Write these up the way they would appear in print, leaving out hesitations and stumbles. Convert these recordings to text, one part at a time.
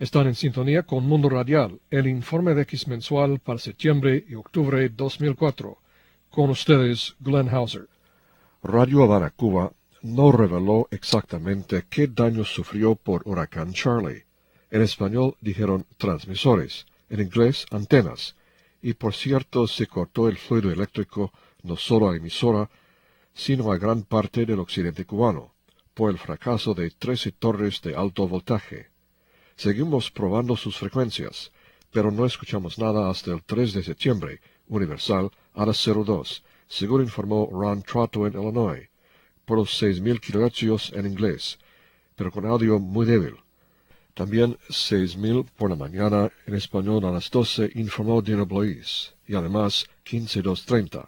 Están en sintonía con Mundo Radial, el informe de X mensual para septiembre y octubre 2004. Con ustedes, Glenn Hauser. Radio Habana, Cuba, no reveló exactamente qué daño sufrió por huracán Charlie. En español dijeron transmisores, en inglés antenas, y por cierto se cortó el fluido eléctrico no solo a la emisora, sino a gran parte del occidente cubano, por el fracaso de 13 torres de alto voltaje. Seguimos probando sus frecuencias, pero no escuchamos nada hasta el 3 de septiembre, universal, a las 02, según informó Ron Trotto en Illinois, por los 6.000 kHz en inglés, pero con audio muy débil. También 6.000 por la mañana en español a las 12, informó Dino Blois, y además 15.230,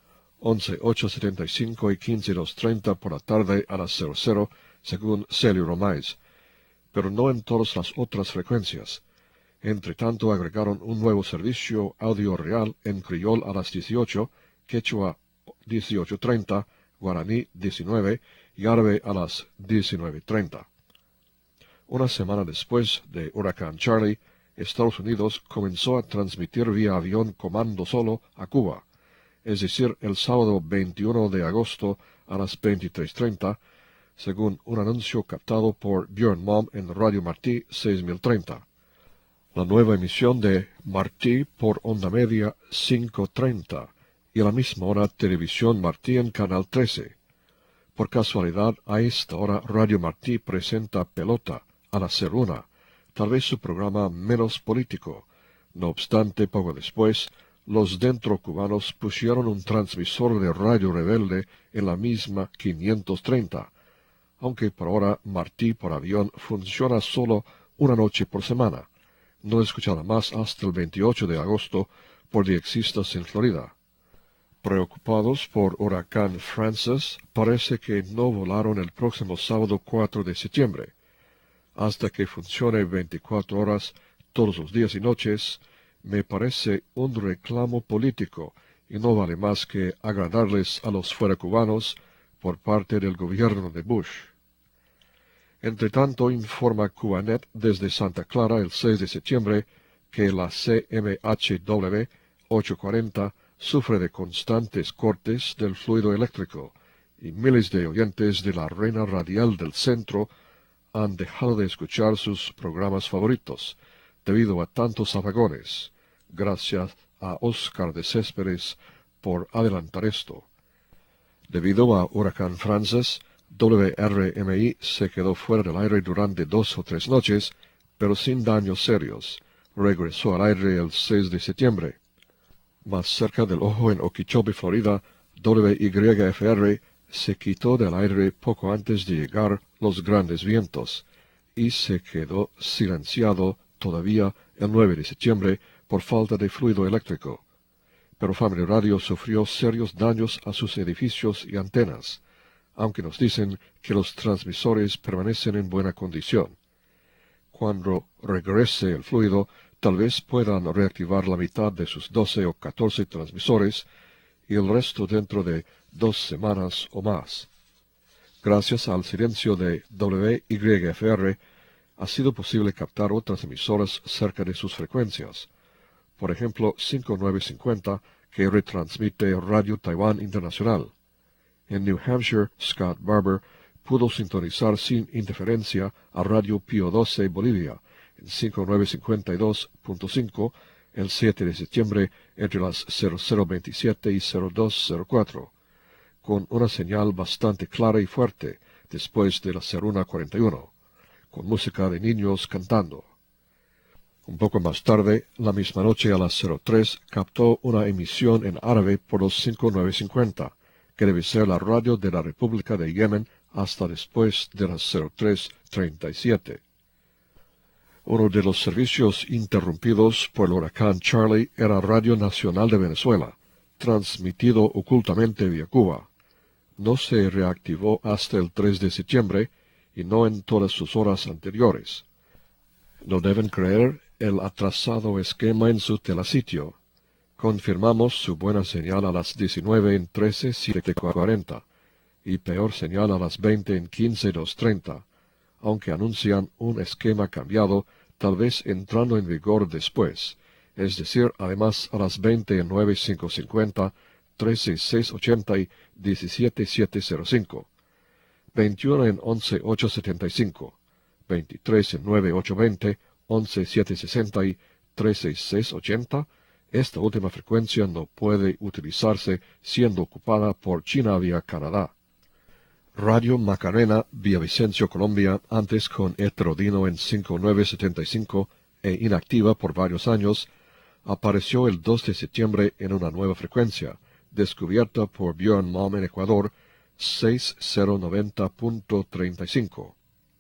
11.875 y 15.230 por la tarde a las 00, según Celio Romais, pero no en todas las otras frecuencias. Entre tanto agregaron un nuevo servicio audio real en criol a las 18, quechua 18.30, guaraní 19 y árabe a las 19.30. Una semana después de Huracán Charlie, Estados Unidos comenzó a transmitir vía avión comando solo a Cuba, es decir, el sábado 21 de agosto a las 23.30, según un anuncio captado por Björn Mom en Radio Martí 6030. La nueva emisión de Martí por onda media 530 y a la misma hora Televisión Martí en Canal 13. Por casualidad, a esta hora Radio Martí presenta Pelota a las 01, tal vez su programa menos político. No obstante, poco después, los dentro cubanos pusieron un transmisor de Radio Rebelde en la misma 530, aunque por ahora Martí por avión funciona solo una noche por semana. No escuchará más hasta el 28 de agosto por diexistas en Florida. Preocupados por huracán Frances, parece que no volaron el próximo sábado 4 de septiembre. Hasta que funcione 24 horas todos los días y noches, me parece un reclamo político y no vale más que agradarles a los fuera cubanos por parte del gobierno de Bush. Entre tanto, informa Cubanet desde Santa Clara el 6 de septiembre que la CMHW 840 sufre de constantes cortes del fluido eléctrico y miles de oyentes de la Reina Radial del Centro han dejado de escuchar sus programas favoritos debido a tantos apagones. Gracias a Oscar de Céspedes por adelantar esto. Debido a Huracán Frances, WRMI se quedó fuera del aire durante 2 o 3 noches, pero sin daños serios. Regresó al aire el 6 de septiembre. Más cerca del ojo en Okeechobee, Florida, WYFR se quitó del aire poco antes de llegar los grandes vientos, y se quedó silenciado todavía el 9 de septiembre por falta de fluido eléctrico. Pero Family Radio sufrió serios daños a sus edificios y antenas, aunque nos dicen que los transmisores permanecen en buena condición. Cuando regrese el fluido, tal vez puedan reactivar la mitad de sus 12 o 14 transmisores y el resto dentro de 2 semanas o más. Gracias al silencio de WYFR, ha sido posible captar otras emisoras cerca de sus frecuencias. Por ejemplo, 5950, que retransmite Radio Taiwán Internacional. En New Hampshire, Scott Barber pudo sintonizar sin interferencia a Radio Pío XII Bolivia en 5952.5 el 7 de septiembre entre las 0027 y 0204, con una señal bastante clara y fuerte después de la 0141, con música de niños cantando. Un poco más tarde, la misma noche a las 03, captó una emisión en árabe por los 5950, que debe ser la radio de la República de Yemen hasta después de las 03:37. Uno de los servicios interrumpidos por el huracán Charlie era Radio Nacional de Venezuela, transmitido ocultamente vía Cuba. No se reactivó hasta el 3 de septiembre y no en todas sus horas anteriores. No deben creer el atrasado esquema en su telesitio. Confirmamos su buena señal a las 19 en 13.740 y peor señal a las 20 en 15.230, aunque anuncian un esquema cambiado tal vez entrando en vigor después, es decir, además a las 20 en 9550, 13680 y 17705, 21 en 11875, 23 en 9820, 11760 y 13680, esta última frecuencia no puede utilizarse siendo ocupada por China vía Canadá. Radio Macarena, Villavicencio, Colombia, antes con heterodino en 5975 e inactiva por varios años, apareció el 2 de septiembre en una nueva frecuencia, descubierta por Björn Malm en Ecuador, 6090.35.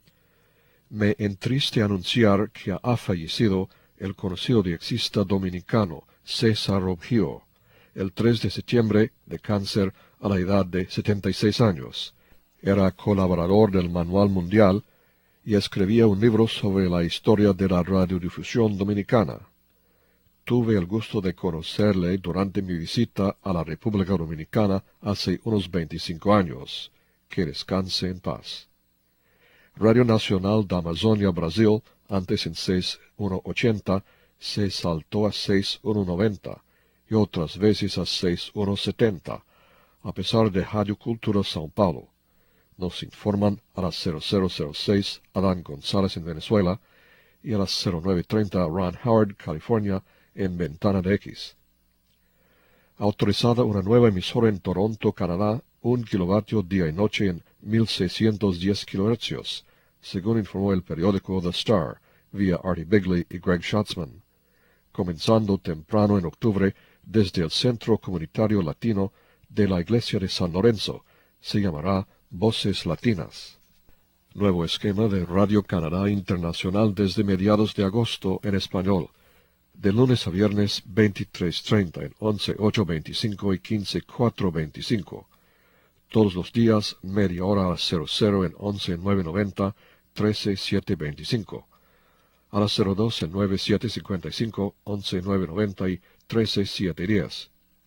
Me entriste anunciar que ha fallecido el conocido diexista dominicano César Robgio, el 3 de septiembre de cáncer a la edad de 76 años. Era colaborador del Manual Mundial y escribía un libro sobre la historia de la radiodifusión dominicana. Tuve el gusto de conocerle durante mi visita a la República Dominicana hace unos 25 años. Que descanse en paz. Radio Nacional de Amazonia, Brasil, antes en 6180, se saltó a 6190 y otras veces a 6170, a pesar de Radio Cultura São Paulo. Nos informan a las 0006 Adán González en Venezuela y a las 0930 Ron Howard, California, en Ventana de X. Autorizada una nueva emisora en Toronto, Canadá, 1 kilovatio día y noche en 1610 kHz, según informó el periódico The Star, vía Artie Bigley y Greg Schatzman. Comenzando temprano en octubre desde el Centro Comunitario Latino de la Iglesia de San Lorenzo, se llamará Voces Latinas. Nuevo esquema de Radio Canadá Internacional desde mediados de agosto en español, de lunes a viernes 23:30 en 11:825 y 15:425. Todos los días media hora a las 00 en 11:990, 13:725. A las 02 en 9:755, 11:990 y 13:710.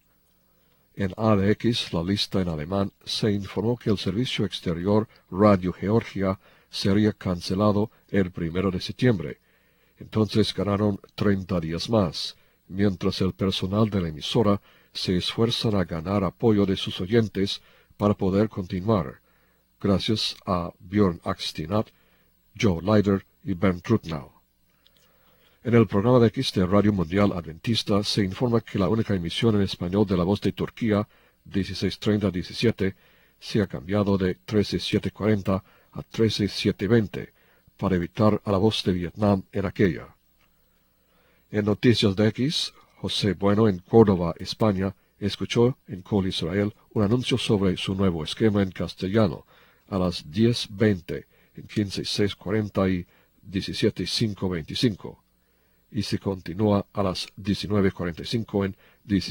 En ADX, la lista en alemán, se informó que el servicio exterior Radio Georgia sería cancelado el 1 de septiembre. Entonces ganaron 30 días más, mientras el personal de la emisora se esfuerzan a ganar apoyo de sus oyentes para poder continuar, gracias a Björn Axtinat, Joe Leider y Bernd Rutnau. En el programa de X de Radio Mundial Adventista se informa que la única emisión en español de La Voz de Turquía, 1630-17, se ha cambiado de 13740 a 13720, para evitar a La Voz de Vietnam en aquella. En Noticias de X, José Bueno en Córdoba, España, escuchó en Col Israel un anuncio sobre su nuevo esquema en castellano a las 10:20 en 15640 y 17525, y se continúa a las 19:45 en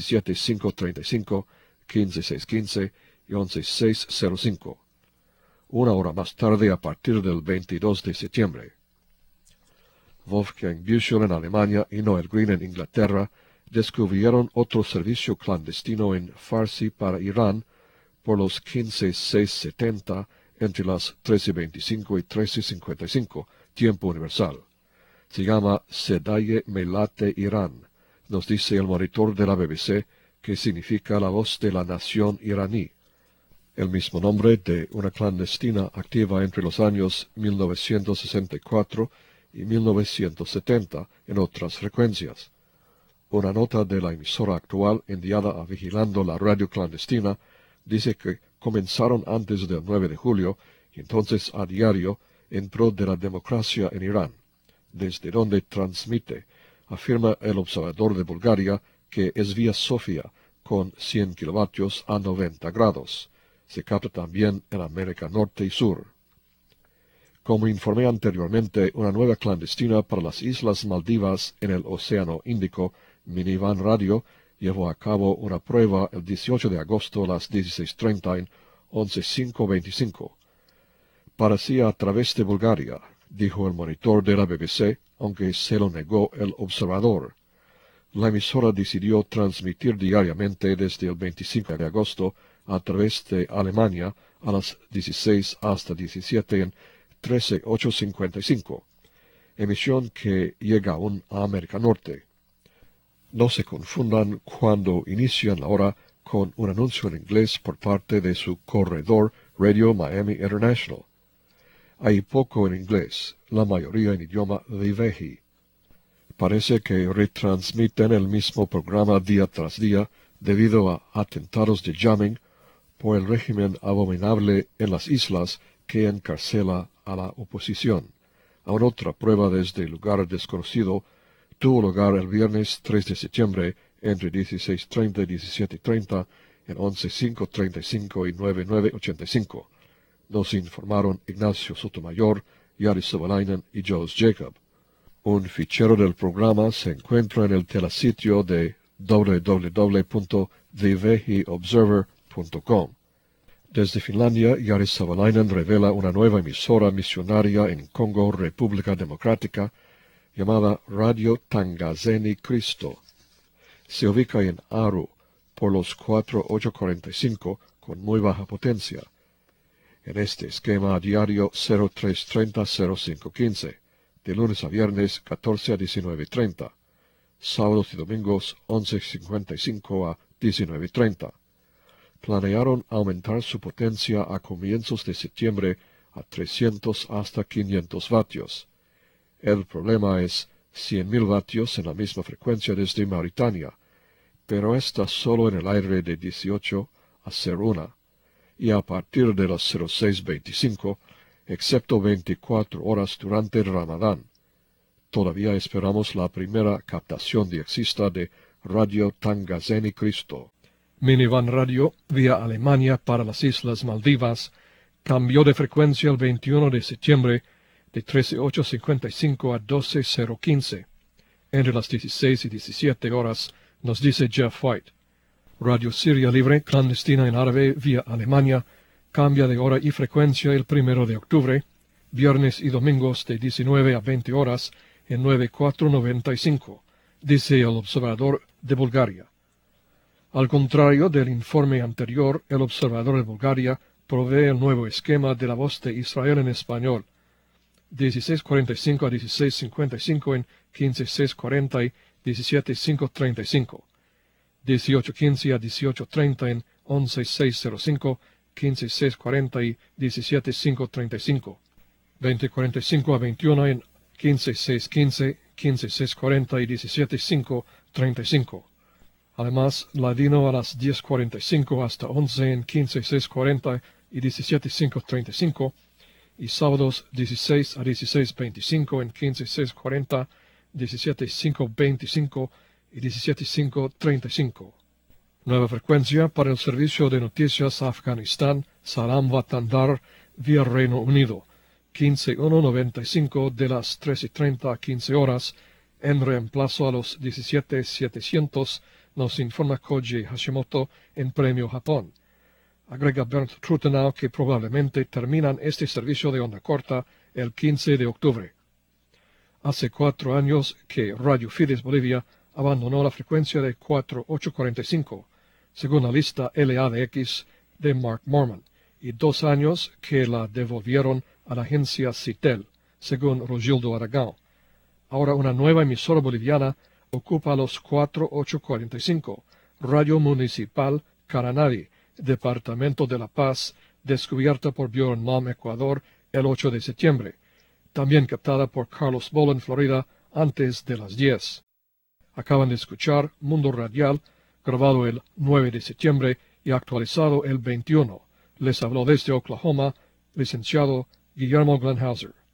17535, 15615 y 11605. Una hora más tarde a partir del 22 de septiembre. Wolfgang Büchel en Alemania y Noel Green en Inglaterra descubrieron otro servicio clandestino en Farsi para Irán por los 15:670 entre las 13:25 y 13:55, tiempo universal. Se llama Sedaye Melate Irán, nos dice el monitor de la BBC, que significa la voz de la nación iraní, el mismo nombre de una clandestina activa entre los años 1964 y 1970 en otras frecuencias. Una nota de la emisora actual enviada a Vigilando la Radio Clandestina dice que comenzaron antes del 9 de julio y entonces a diario en pro de la democracia en Irán, desde donde transmite, afirma el observador de Bulgaria, que es vía Sofía con 100 kilovatios a 90 grados. Se capta también en América Norte y Sur. Como informé anteriormente, una nueva clandestina para las Islas Maldivas en el Océano Índico, Minivan Radio, llevó a cabo una prueba el 18 de agosto a las 16:30 en 11:525. Parecía a través de Bulgaria, dijo el monitor de la BBC, aunque se lo negó el observador. La emisora decidió transmitir diariamente desde el 25 de agosto a través de Alemania a las 16 hasta 17 en 13:855. emisión que llega aún a América Norte. No se confundan cuando inician la hora con un anuncio en inglés por parte de su corredor Radio Miami International. Hay poco en inglés, la mayoría en idioma Dhivehi. Parece que retransmiten el mismo programa día tras día debido a atentados de jamming por el régimen abominable en las islas que encarcela a la oposición. Aún otra prueba desde lugar desconocido tuvo lugar el viernes 3 de septiembre entre 16:30 y 17:30 en 11.535 y 9985. Nos informaron Ignacio Sotomayor, Yari Savalainen y Jos Jacob. Un fichero del programa se encuentra en el telasitio de www.dhivehiobserver.com. Desde Finlandia, Yari Savalainen revela una nueva emisora misionaria en Congo, República Democrática, llamada Radio Tangazeni Cristo. Se ubica en Aru, por los 4845, con muy baja potencia. En este esquema diario 0330-0515, de lunes a viernes 14 a 19:30, sábados y domingos 11:55 a 19:30. Planearon aumentar su potencia a comienzos de septiembre a 300 hasta 500 vatios. El problema es 100.000 vatios en la misma frecuencia desde Mauritania, pero está solo en el aire de 18 a 01, y a partir de las 06:25, excepto 24 horas durante el Ramadán. Todavía esperamos la primera captación diexista de Radio Tangazeni Cristo. Minivan Radio, vía Alemania para las Islas Maldivas, cambió de frecuencia el 21 de septiembre de 13.855 a 12.015. Entre las 16 y 17 horas, nos dice Jeff White. Radio Siria Libre, clandestina en árabe, vía Alemania, cambia de hora y frecuencia el 1 de octubre, viernes y domingos de 19 a 20 horas en 9495, dice el observador de Bulgaria. Al contrario del informe anterior, el observador de Bulgaria provee el nuevo esquema de la voz de Israel en español, 16:45 a 16:55 en 15:640 y 17:535, 18:15 a 18:30 en 11:605, 15:640 y 17:535, 20:45 a 21 en 15:615, 15:640 y 17:535. Además, latino a las 10:45 hasta 11 en 15:640 y 17:535, y sábados 16 a 16:25 en 15:640, 17:525 y 17:535. Nueva frecuencia para el servicio de noticias Afganistán, Salam Vatandar, vía Reino Unido, 15:195 de las 13:30 a 15 horas, en reemplazo a los 17:700, nos informa Koji Hashimoto en Premio Japón. Agrega Bernd Truthenau que probablemente terminan este servicio de onda corta el 15 de octubre. Hace 4 años que Radio Fides Bolivia abandonó la frecuencia de 4845, según la lista LADX de Mark Morman, y 2 años que la devolvieron a la agencia CITEL, según Rogildo Aragão. Ahora una nueva emisora boliviana ocupa los 4845, Radio Municipal Caranari, Departamento de La Paz, descubierta por Bjorn Malm, Ecuador, el 8 de septiembre, también captada por Carlos Bolen, Florida, antes de las 10. Acaban de escuchar Mundo Radial, grabado el 9 de septiembre y actualizado el 21. Les habló desde Oklahoma, licenciado Guillermo Glenhauser.